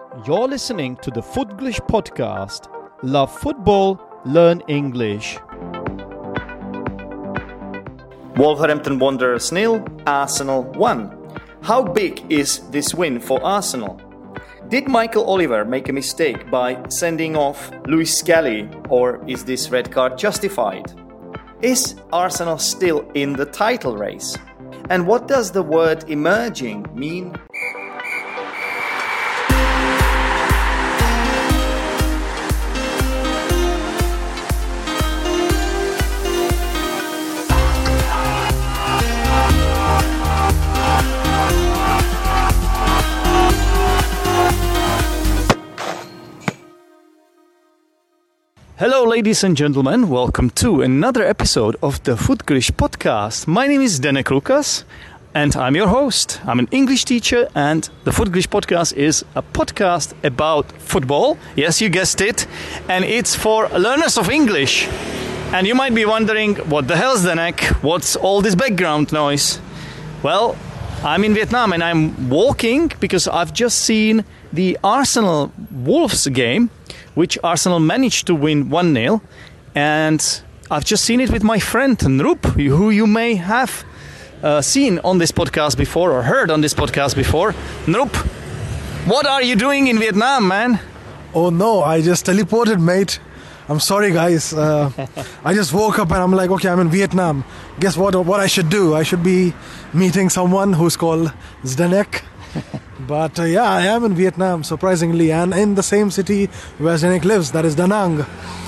You're listening to the Footglish podcast. Love football, learn English. Wolverhampton Wanderers 0, Arsenal 1. How big is this win for Arsenal? Did Michael Oliver make a mistake by sending off Louis Skelly, or is this red card justified? Is Arsenal still in the title race? And what does the word emerging mean? Hello, ladies and gentlemen. Welcome to another episode of the Footglish podcast. My name is Denek Lukas, and I'm your host. I'm an English teacher, and the Footglish podcast is a podcast about football. Yes, you guessed it. And it's for learners of English. And you might be wondering, what the hell's Denek? What's all this background noise? Well, I'm in Vietnam and I'm walking because I've just seen the Arsenal Wolves game, which Arsenal managed to win 1-0. And I've just seen it with my friend Nrup, who you may have seen on this podcast before or heard on this podcast before. Nrup, what are you doing in Vietnam, man? Oh no, I just teleported, mate. I'm sorry, guys. I just woke up and I'm like, okay, I'm in Vietnam. Guess what I should do? I should be meeting someone who's called Zdenek. But yeah, I am in Vietnam, surprisingly, and in the same city where Zdenek lives, that is Da Nang.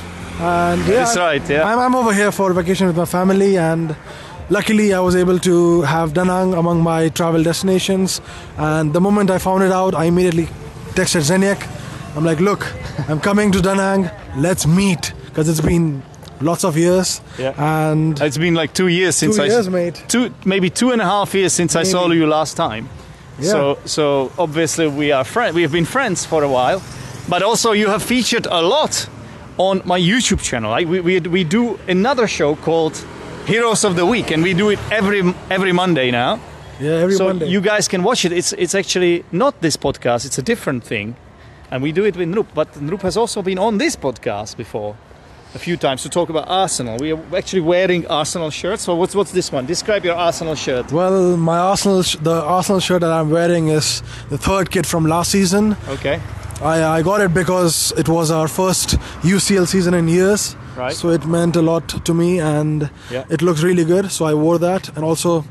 And yeah, that's right, yeah. I'm over here for vacation with my family, and luckily I was able to have Da Nang among my travel destinations. And the moment I found it out, I immediately texted Zdenek. I'm like, look, I'm coming to Da Nang, let's meet, because it's been lots of years. Yeah. And It's been like 2 years since mate. maybe 2.5 years since I saw you last time. Yeah. So obviously we are friends. We have been friends for a while, but also you have featured a lot on my YouTube channel. We do another show called Heroes of the Week, and we do it every Monday now. Yeah, every Monday. So you guys can watch it. It's actually not this podcast. It's a different thing, and we do it with Nrup. But Nrup has also been on this podcast before a few times to talk about Arsenal. We are actually wearing Arsenal shirts. So what's this one? Describe your Arsenal shirt. Well, the Arsenal shirt that I'm wearing is the third kit from last season. Okay. I got it because it was our first UCL season in years. Right. So it meant a lot to me, and Yeah. it looks really good. So I wore that, and also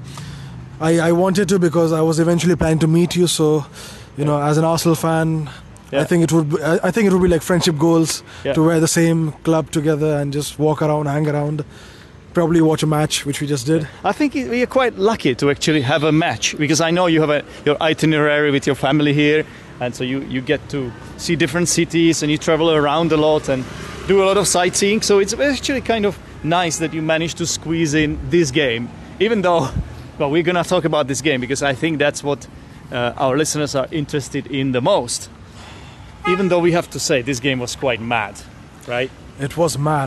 I wanted to because I was eventually planning to meet you. So, as an Arsenal fan, Yeah. I think it would be like friendship goals Yeah. to wear the same club together and just walk around, hang around, probably watch a match, which we just did. I think we are quite lucky to actually have a match, because I know you have your itinerary with your family here, and so you get to see different cities and you travel around a lot and do a lot of sightseeing. So it's actually kind of nice that you managed to squeeze in this game, even though, well, we're going to talk about this game because I think that's what our listeners are interested in the most. Even though we have to say this game was quite mad, right? It was mad.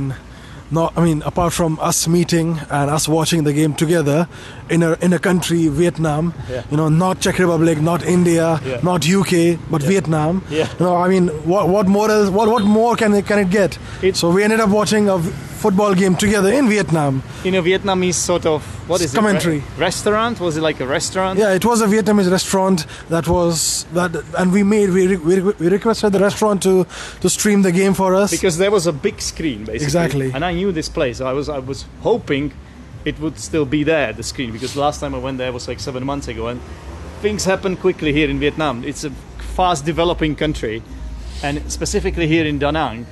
Apart from us meeting and us watching the game together in a country, Vietnam, Yeah. Not Czech Republic, not India, Yeah. not UK, but Vietnam. Yeah. What more can it get? So we ended up watching a football game together in Vietnam. In a Vietnamese sort of, what is Commentary. it? Restaurant? Was it like a restaurant? Yeah, it was a Vietnamese restaurant and we requested the restaurant to stream the game for us. Because there was a big screen, basically. Exactly. And I knew this place. I was hoping it would still be there, the screen, because last time I went there was like 7 months ago, and things happen quickly here in Vietnam. It's a fast developing country, and specifically here in Da Nang,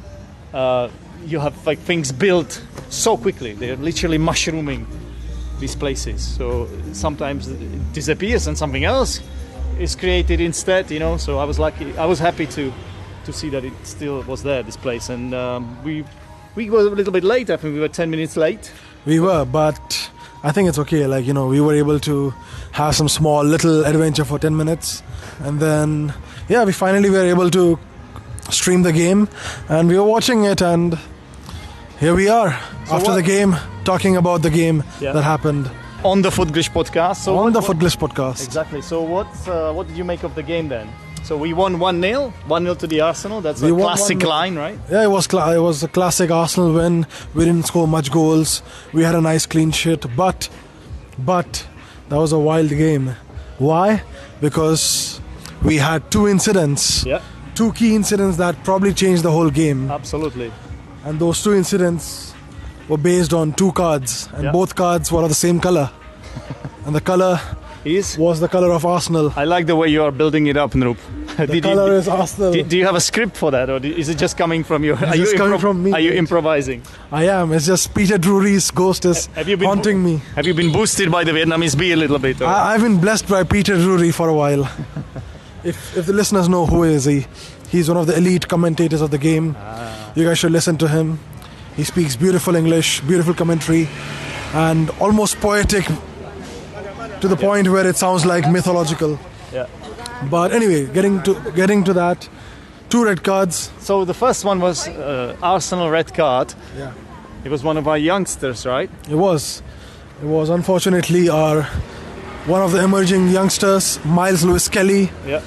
you have like things built so quickly. They're literally mushrooming these places. So sometimes it disappears and something else is created instead, So I was happy to see that it still was there, this place. And we were a little bit late. I think we were 10 minutes late. We were, but I think it's okay. We were able to have some small little adventure for 10 minutes. And then, we finally were able to stream the game. And we were watching it, and here we are after the game, talking about the game that happened. On the Footglish podcast. On the Footglish podcast. Exactly. So what did you make of the game then? So we won 1-0, 1-0 to the Arsenal. That's We a won classic 1-0. line, right? Yeah, it was a classic Arsenal win. We didn't score much goals. We had a nice clean sheet, but that was a wild game. Why? Because we had two incidents, Yeah, two key incidents that probably changed the whole game. absolutely. And those two incidents were based on two cards, and Yeah. both cards were of the same color. And the color Is was the color of Arsenal. I like the way you are building it up, Noop. The color is Arsenal. do you have a script for that, or is it just coming from you? Are just you coming from me, Are you mate. improvising? I am. It's just Peter Drury's ghost is Have you been haunting me. Have you been boosted by the Vietnamese bee a little bit? Or? I've been blessed by Peter Drury for a while. If the listeners know who is he, he's one of the elite commentators of the game. You guys should listen to him. He speaks beautiful English, beautiful commentary, and almost poetic to the point where it sounds like mythological. Yeah. But anyway, getting to that, two red cards. So the first one was Arsenal red card. Yeah. It was one of our youngsters, right? It was unfortunately one of the emerging youngsters, Miles Lewis Kelly, Yeah.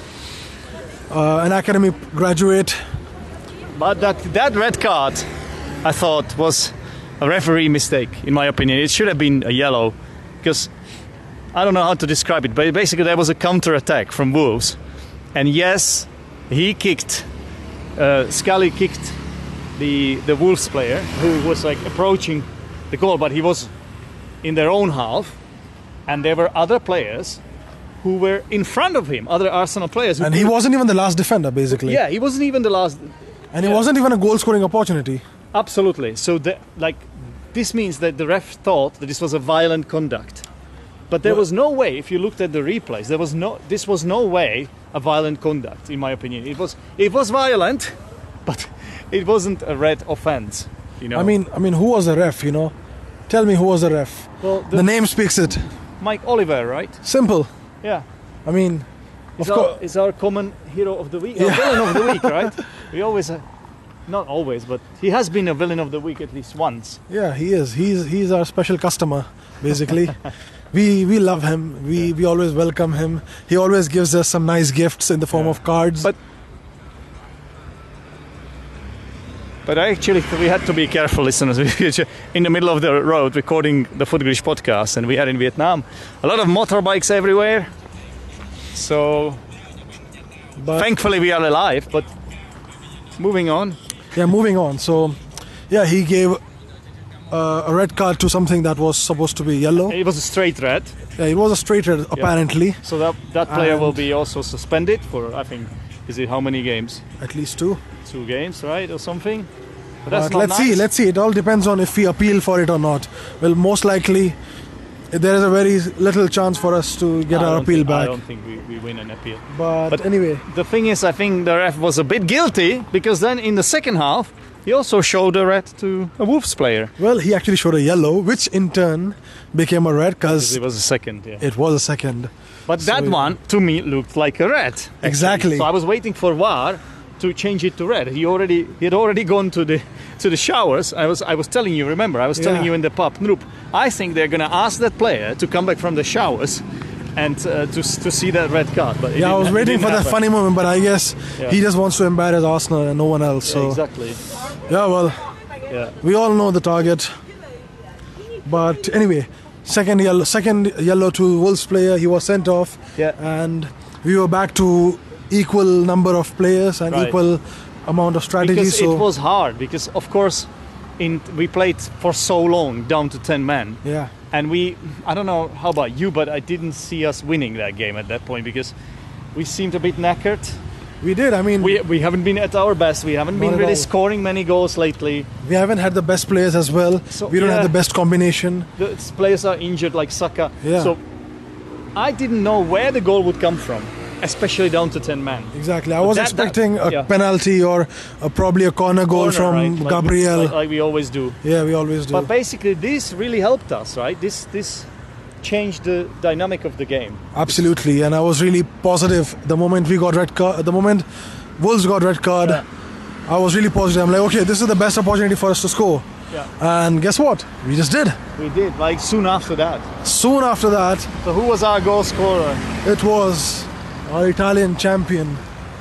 an academy graduate. But that red card, I thought, was a referee mistake, in my opinion. It should have been a yellow, because I don't know how to describe it, but basically there was a counter-attack from Wolves. And yes, he kicked, Scully kicked the Wolves player, who was like approaching the goal, but he was in their own half. And there were other players who were in front of him, other Arsenal players. Who And he wasn't even the last defender, basically. Yeah, he wasn't even the last. And it wasn't even a goal-scoring opportunity. Absolutely. So, this means that the ref thought that this was a violent conduct, but there was no way. If you looked at the replays, this was no way a violent conduct, in my opinion. It was violent, but it wasn't a red offense. You know. I mean, who was the ref? You know, tell me who was the ref. well, The name speaks it. Mike Oliver, right? Simple. Yeah. I mean, of course. Is our common hero of the week, Yeah. villain of the week, right? We always, not always, but he has been a villain of the week at least once. Yeah, he is. He's our special customer, basically. we love him. We always welcome him. He always gives us some nice gifts in the form of cards. But actually, we had to be careful, listeners. We were in the middle of the road recording the Footgrish podcast, and we are in Vietnam. A lot of motorbikes everywhere. So, thankfully, we are alive. But moving on. Yeah, moving on. So, yeah, he gave a red card to something that was supposed to be yellow. It was a straight red. Yeah, it was a straight red, apparently. So that player will And- be also suspended for, I think, is it how many games? At least two. 2 games, right, or something? But that's But not let's nice. see. Let's see. It all depends on if we appeal for it or not. Well, most likely, there is a very little chance for us to get I our don't appeal think- back. I don't think we win an appeal. But anyway, The thing is, I think the ref was a bit guilty, because then in the second half, he also showed a red to a Wolves player. well, he actually showed a yellow, which in turn became a red because It was a second, yeah. it was a second. But that So- one, to me, looked like a red. actually. Exactly. So I was waiting for VAR to change it to red. He had already gone to the showers. I was telling you, remember, I was telling Yeah. you in the pub, Noop, I think they're going to ask that player to come back from the showers and to see that red card. But Yeah, I was waiting for that funny moment, but I guess Yeah. he just wants to embarrass Arsenal and no one else. Yeah, So exactly. yeah, well, Yeah. we all know the target. But anyway, second yellow to Wolves player. He was sent off. Yeah. And we were back to equal number of players and Right. equal amount of strategy. Because So it was hard. Because of course, we played for so long down to 10 men. yeah. And I don't know how about you, but I didn't see us winning that game at that point, because we seemed a bit knackered. We did. I mean, We haven't been at our best. We haven't Not been at really all. scoring many goals lately. we haven't had the best players as well. So, We don't yeah. have the best combination. The players are injured, like Saka. Yeah. So I didn't know where the goal would come from, especially down to 10 men. Exactly. I But was that- expecting a yeah. penalty or probably a corner goal Corner, from right? Gabriel. Like we always do. Yeah, we always do. But basically, this really helped us, right? This changed the dynamic of the game. Absolutely, and I was really positive the moment we got red card. The moment Wolves got red card, Yeah. I was really positive. I'm like, okay, this is the best opportunity for us to score. Yeah. And guess what? We just did. We did, like soon after that. Soon after that, So who was our goal scorer? it was our Italian champion,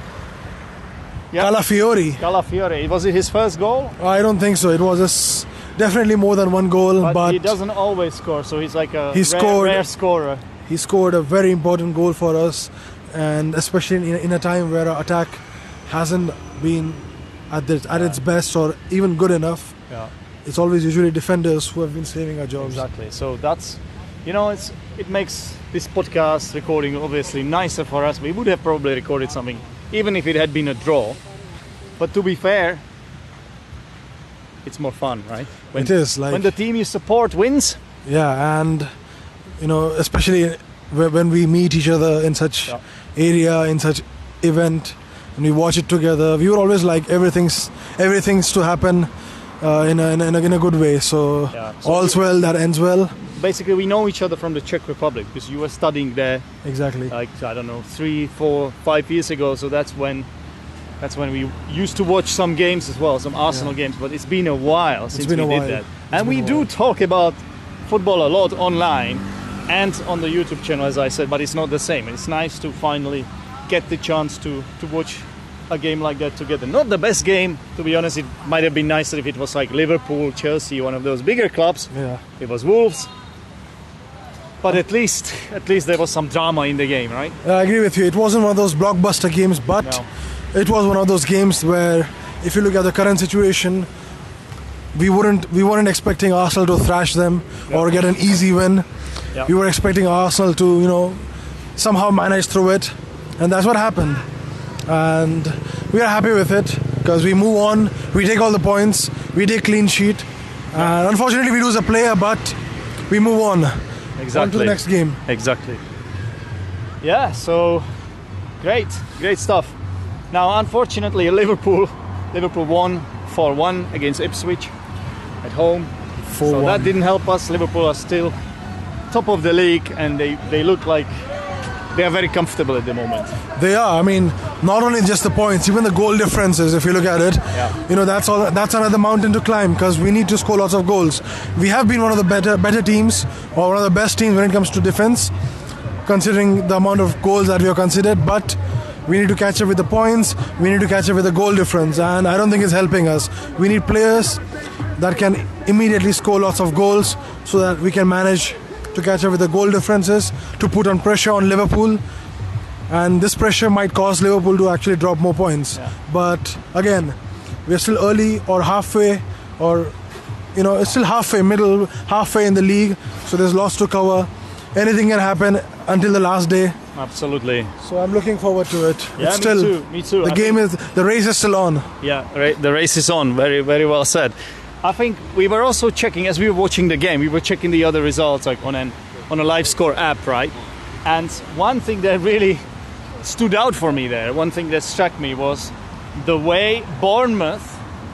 Yeah. Calafiori. Calafiori. Was it his first goal? I don't think so. It was definitely more than one goal, but he doesn't always score, so he's like a scored, rare scorer. He scored a very important goal for us, and especially in a time where our attack hasn't been at its best or even good enough. Yeah. It's always usually defenders who have been saving our jobs. Exactly. So that's, it makes this podcast recording obviously nicer for us. We would have probably recorded something, even if it had been a draw. But to be fair, it's more fun, right? It is, like, when the team you support wins. Yeah, and especially when we meet each other in such area, in such event, and we watch it together, we were always like everything's to happen in a good way. So all's well that ends well. Basically, we know each other from the Czech Republic because you were studying there. Exactly. Like, I don't know, 3, 4, 5 years ago. So that's when we used to watch some games as well, some Arsenal games. But it's been a while since we did that. And we do talk about football a lot online and on the YouTube channel, as I said, but it's not the same. It's nice to finally get the chance to watch a game like that together. Not the best game, to be honest. It might have been nicer if it was like Liverpool, Chelsea, one of those bigger clubs. Yeah. It was Wolves. But at least there was some drama in the game, right? I agree with you. It wasn't one of those blockbuster games, but it was one of those games where, if you look at the current situation, we weren't expecting Arsenal to thrash them or get an easy win. Yeah. We were expecting Arsenal to, somehow manage through it, and that's what happened. And we are happy with it because we move on. We take all the points. We take clean sheet. And unfortunately, we lose a player, but we move on. Exactly. On to the next game. Exactly. Yeah, so great stuff. Now, unfortunately, Liverpool won 4-1 against Ipswich at home. 4-1. So that didn't help us. Liverpool are still top of the league, and they look like they are very comfortable at the moment. They are. I mean, not only just the points, even the goal differences. If you look at it, that's another mountain to climb because we need to score lots of goals. We have been one of the better teams, or one of the best teams when it comes to defense, considering the amount of goals that we are considered. But we need to catch up with the points. We need to catch up with the goal difference, and I don't think it's helping us. We need players that can immediately score lots of goals so that we can manage to catch up with the goal differences, to put on pressure on Liverpool, and this pressure might cause Liverpool to actually drop more points. But again, we're still early or halfway, or it's still halfway in the league, so there's lots to cover. Anything can happen until the last day. Absolutely. So I'm looking forward to it. Yeah, me too. The race is still on. Yeah, the race is on. Very, very well said. I think we were also checking, as we were watching the game, we were checking the other results like on a live score app, right? And one thing that really stood out for me there, one thing that struck me was the way Bournemouth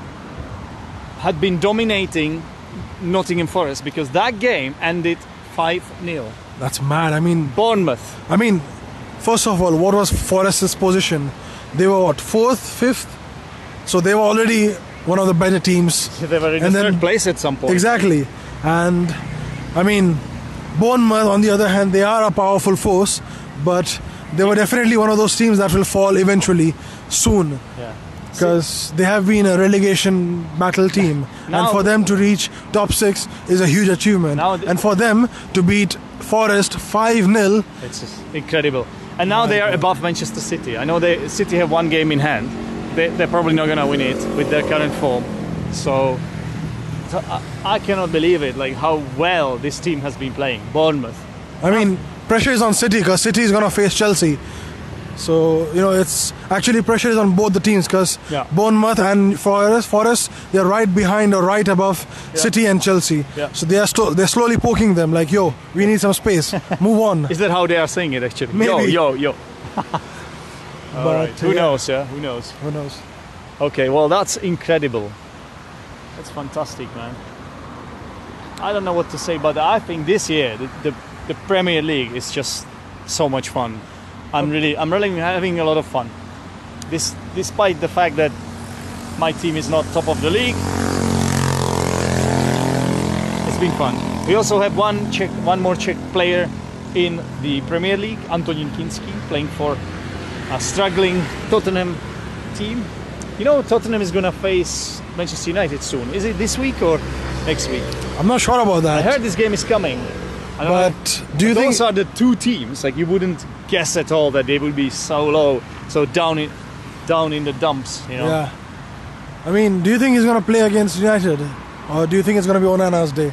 had been dominating Nottingham Forest, because that game ended 5-0. That's mad. I mean, Bournemouth. I mean, first of all, what was Forest's position? They were what, 4th, 5th? So they were already one of the better teams. They were in the third place at some point. Exactly. And I mean, Bournemouth, on the other hand, they are a powerful force, but they were definitely one of those teams that will fall eventually, soon. Yeah. Because they have been a relegation battle team. And for them to reach top 6 is a huge achievement. And for them to beat Forest 5-0. It's just incredible. And now they are above Manchester City. I know City have one game in hand. They're probably not going to win it with their current form. So I cannot believe it, like how well this team has been playing, Bournemouth. I mean, pressure is on City because City is going to face Chelsea. So, it's actually pressure is on both the teams because Bournemouth and Forest, they're right behind or right above City and Chelsea. Yeah. So they're slowly poking them like, yo, we need some space. Move on. Is that how they are saying it actually? Maybe. Yo. But right. Who knows, yeah? Who knows? Okay, well, that's incredible. That's fantastic, man. I don't know what to say, but I think this year the Premier League is just so much fun. I'm really having a lot of fun. Despite the fact that my team is not top of the league, it's been fun. We also have one more Czech player in the Premier League, Antonín Kinský, playing for a struggling Tottenham team. You know, Tottenham is going to face Manchester United soon. Is it this week or next week? I'm not sure about that. I heard this game is coming. I don't know. But do you think... Those are the two teams. Like, you wouldn't guess at all that they would be so low, so down in the dumps. You know. Yeah. I mean, do you think he's going to play against United? Or do you think it's going to be Onana's day?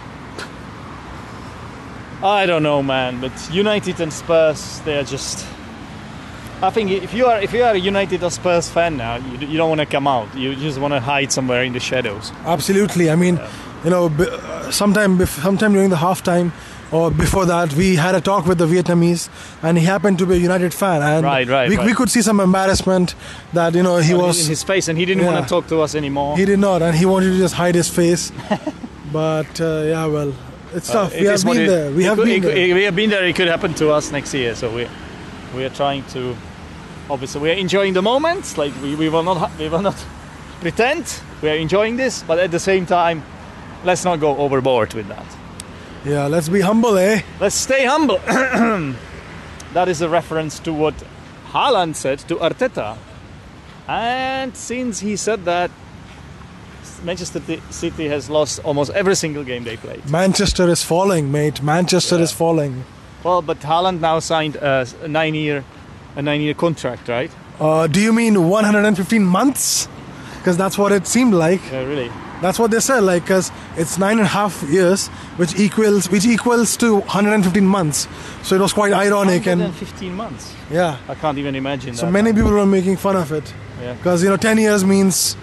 I don't know, man. But United and Spurs, they are just... I think if you are a United or Spurs fan now, you don't want to come out. You just want to hide somewhere in the shadows. Absolutely. I mean, you know, sometime during the halftime or before that, we had a talk with the Vietnamese, and he happened to be a United fan, and we could see some embarrassment that, you know, he was in his face, and he didn't want to talk to us anymore. He did not, and he wanted to just hide his face. But yeah, well, it's tough. We have been there. We have been there. It could happen to us next year. So we are trying to. Obviously, we are enjoying the moment. Like we will not pretend we are enjoying this, but at the same time, let's not go overboard with that. Yeah, let's be humble, eh? Let's stay humble. That is a reference to what Haaland said to Arteta. And since he said that, Manchester City has lost almost every single game they played. Manchester is falling, mate. Manchester is falling. Well, but Haaland now signed a 9-year contract, right? Do you mean 115 months? Because that's what it seemed like. Yeah, really. That's what they said, like, because it's 9.5 years, which equals to 115 months. So it was quite ironic. 115 months. Yeah. I can't even imagine that. So many people were making fun of it. Yeah. Because, you know, 10 years means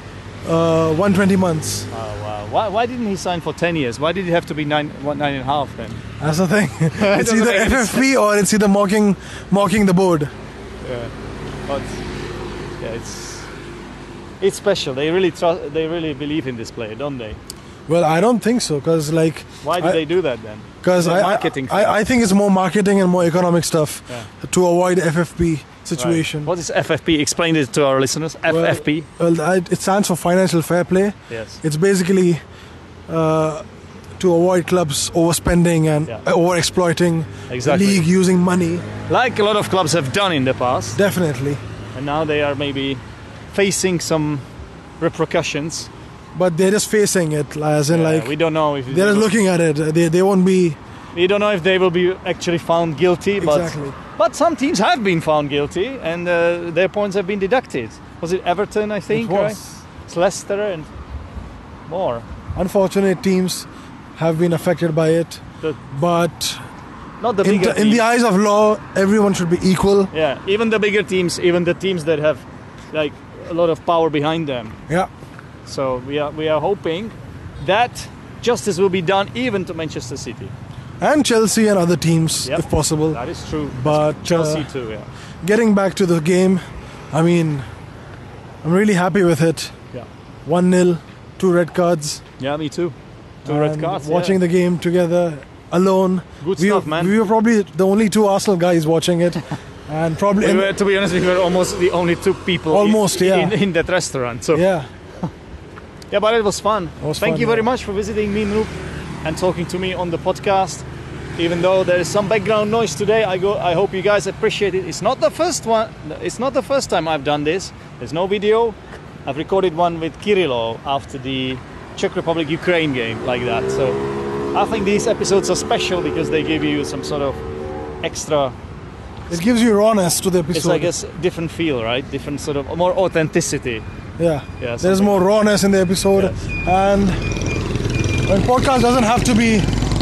120 months. Oh, wow. Why didn't he sign for 10 years? Why did it have to be 9.5 then? That's the thing. It's either FFP or it's either mocking the board. Yeah. But, yeah, it's special. They really believe in this player, don't they? Well, I don't think so, because like... Why do they do that then? Because I think it's more marketing and more economic stuff to avoid FFP situation. Right. What is FFP? Explain it to our listeners. FFP? Well, it stands for financial fair play. Yes. It's basically to avoid clubs overspending and over-exploiting the league using money. Like a lot of clubs have done in the past. Definitely. And now they are maybe facing some repercussions. But they're just facing it, as in like... We don't know if... They're just looking at it. They won't be... We don't know if they will be actually found guilty. Exactly. But some teams have been found guilty and their points have been deducted. Was it Everton, I think? It was. Right? It's Leicester and more. Unfortunate teams have been affected by it. But... Not the bigger teams. In the eyes of law, everyone should be equal. Yeah, even the bigger teams, even the teams that have like a lot of power behind them. Yeah. So we are hoping that justice will be done even to Manchester City. And Chelsea and other teams, if possible. That is true. But Chelsea too, yeah. Getting back to the game, I mean, I'm really happy with it. Yeah. 1-0, 2 red cards. Yeah, me too. 2 red cards. Watching the game together, alone. Good stuff, man. We were probably the only 2 Arsenal guys watching it. And probably... to be honest, we were almost the only 2 people in that restaurant. So. Yeah. Yeah, but it was fun. Thank you very much for visiting me, Noop, and talking to me on the podcast. Even though there is some background noise today, I hope you guys appreciate it. It's not the first one. It's not the first time I've done this. There's no video. I've recorded one with Kirilo after the Czech Republic-Ukraine game, like that. So I think these episodes are special because they give you some sort of extra... It gives you rawness to the episode. It's like a different feel, right? Different sort of more authenticity. Yeah. There's more rawness in the episode. Yes. And when podcast doesn't have to be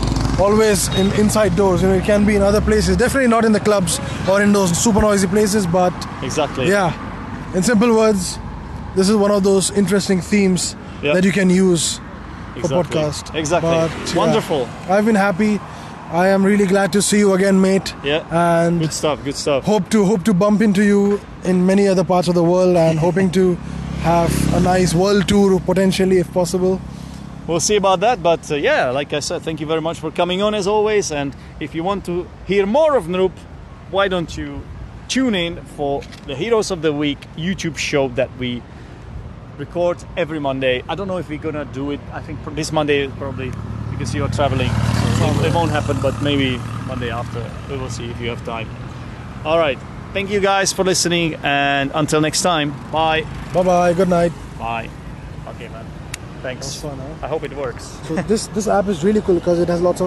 always inside doors, you know, it can be in other places. Definitely not in the clubs or in those super noisy places, but exactly. Yeah. In simple words, this is one of those interesting themes that you can use for podcast. Exactly. But, wonderful. I've been happy. I am really glad to see you again, mate. Yeah. And good stuff. Hope to bump into you in many other parts of the world, and hoping to have a nice world tour potentially, if possible. We'll see about that, but yeah, like I said, thank you very much for coming on as always. And if you want to hear more of Noop, why don't you tune in for the Heroes of the Week YouTube show that we record every Monday. I don't know if we're gonna do it. I think this Monday probably, because you are traveling. It won't happen, but maybe Monday after. We will see if you have time. All right. Thank you guys for listening, and until next time, bye. Bye-bye. Good night. Bye. Okay, man. Thanks. That's fun, huh? I hope it works. So this app is really cool because it has lots of...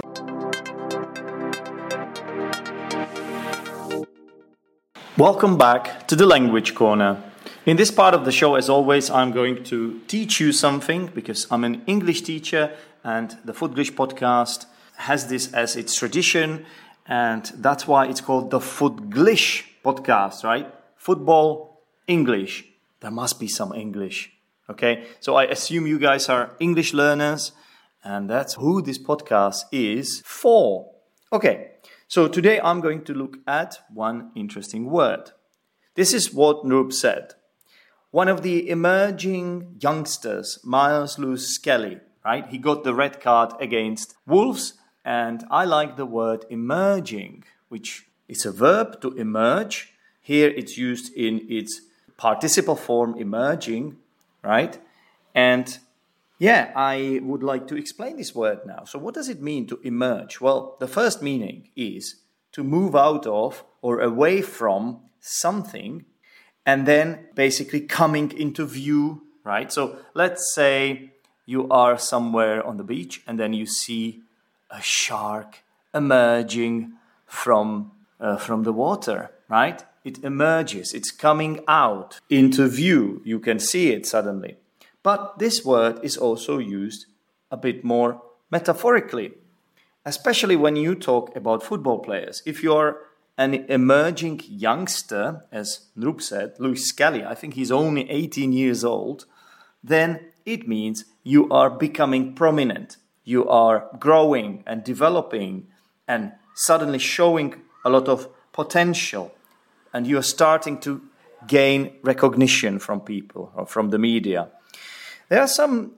Welcome back to the Language Corner. In this part of the show, as always, I'm going to teach you something because I'm an English teacher and the Footglish podcast has this as its tradition, and that's why it's called the Footglish podcast, right? Football, English. There must be some English, okay? So I assume you guys are English learners, and that's who this podcast is for. Okay, so today I'm going to look at one interesting word. This is what Noop said. One of the emerging youngsters, Myles Lewis-Skelly, right? He got the red card against Wolves, and I like the word emerging, which is a verb to emerge. Here it's used in its participle form, emerging, right? And yeah, I would like to explain this word now. So what does it mean to emerge? Well, the first meaning is to move out of or away from something and then basically coming into view, right? So let's say you are somewhere on the beach and then you see a shark emerging from the water, right? It emerges, it's coming out into view. You can see it suddenly. But this word is also used a bit more metaphorically, especially when you talk about football players. If you're an emerging youngster, as Noop said, Lewis-Skelly, I think he's only 18 years old, then it means you are becoming prominent. You are growing and developing and suddenly showing a lot of potential. And you are starting to gain recognition from people or from the media. There are some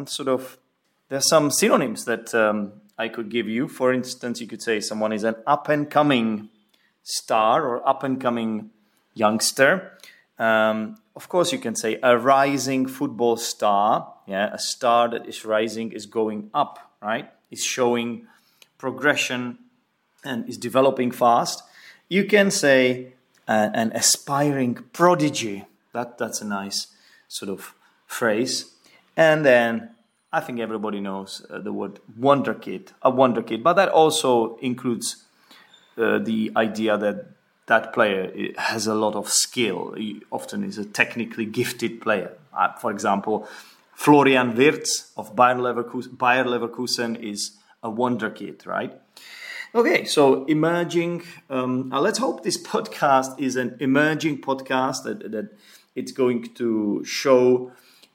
synonyms that I could give you. For instance, you could say someone is an up-and-coming star or up-and-coming youngster. Of course, you can say a rising football star. Yeah, a star that is rising is going up, right? Is showing progression and is developing fast. You can say an aspiring prodigy. That's a nice sort of phrase. And then I think everybody knows the word wonderkid, a wonderkid. But that also includes the idea that that player has a lot of skill. He often is a technically gifted player. For example, Florian Wirtz of Bayer Leverkusen is a wonderkid, right? Okay, so emerging. Let's hope this podcast is an emerging podcast, that it's going to show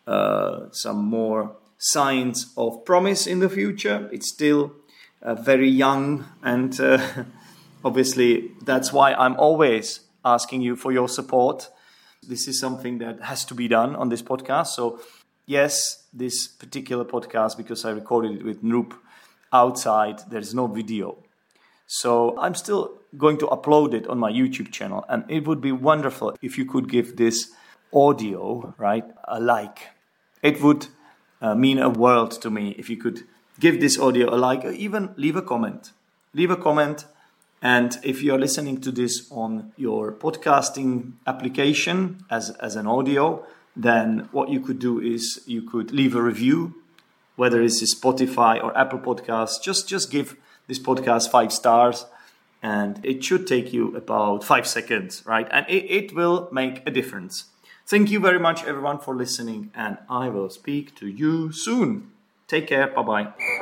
some more signs of promise in the future. It's still very young, and obviously that's why I'm always asking you for your support. This is something that has to be done on this podcast. So yes, this particular podcast, because I recorded it with Noop outside, there's no video. So I'm still going to upload it on my YouTube channel, and it would be wonderful if you could give this audio, right, a like. It would mean a world to me if you could give this audio a like, or even leave a comment. Leave a comment, and if you're listening to this on your podcasting application as an audio, then what you could do is you could leave a review, whether it's Spotify or Apple Podcasts. Just give this podcast 5 stars, and it should take you about 5 seconds, right? And it will make a difference. Thank you very much, everyone, for listening, and I will speak to you soon. Take care. Bye-bye.